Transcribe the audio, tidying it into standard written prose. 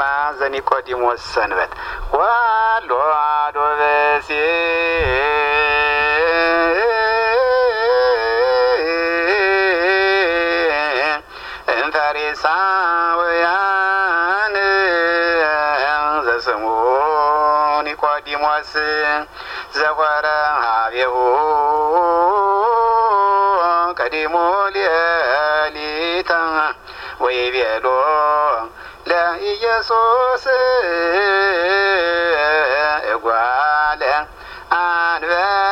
ዘኒቆዲሞስ ሰንበት ወሎ አዶበሲ ፈሪሳውያን ዘስሙ ኒቆዲሞስ ዘወረ ሀቤሁ ቀዲሞ ሌሊታ ወይቤሎ ለኢየሱስ እጓለ አንበ